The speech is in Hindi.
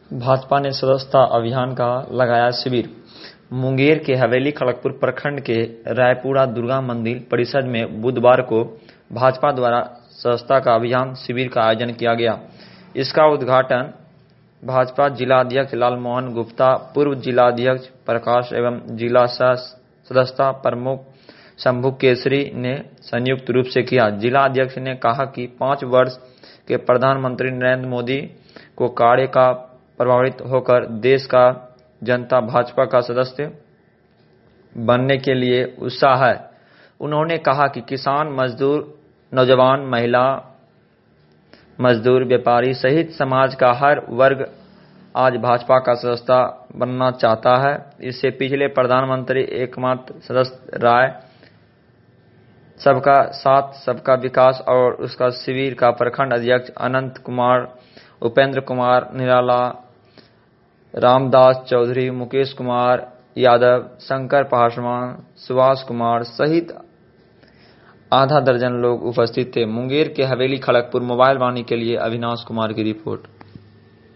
भाजपा ने सदस्यता अभियान का लगाया शिविर। मुंगेर के हवेली खड़गपुर प्रखंड के रायपुरा दुर्गा मंदिर परिसर में बुधवार को भाजपा द्वारा सदस्यता का अभियान शिविर का आयोजन किया गया। इसका उद्घाटन भाजपा जिलाध्यक्ष लालमोहन गुप्ता, पूर्व जिलाध्यक्ष प्रकाश एवं जिला सदस्यता प्रमुख शंभू केसरी ने संयुक्त रूप से किया। जिलाध्यक्ष ने कहा कि 5 वर्ष के प्रधानमंत्री नरेंद्र मोदी को कार्य का प्रभावित होकर देश का जनता भाजपा का सदस्य बनने के लिए उत्साह है। उन्होंने कहा कि किसान, मजदूर, नौजवान, महिला, मजदूर, व्यापारी सहित समाज का हर वर्ग आज भाजपा का सदस्य बनना चाहता है। इससे पिछले प्रधानमंत्री एकमात्र सदस्य राय सबका साथ सबका विकास और उसका शिविर का प्रखंड अध्यक्ष अनंत कुमार, उपेंद्र कुमार निराला, रामदास चौधरी, मुकेश कुमार यादव, शंकर पासवान, सुभाष कुमार सहित आधा दर्जन लोग उपस्थित थे। मुंगेर के हवेली खड़गपुर मोबाइल वाणी के लिए अविनाश कुमार की रिपोर्ट।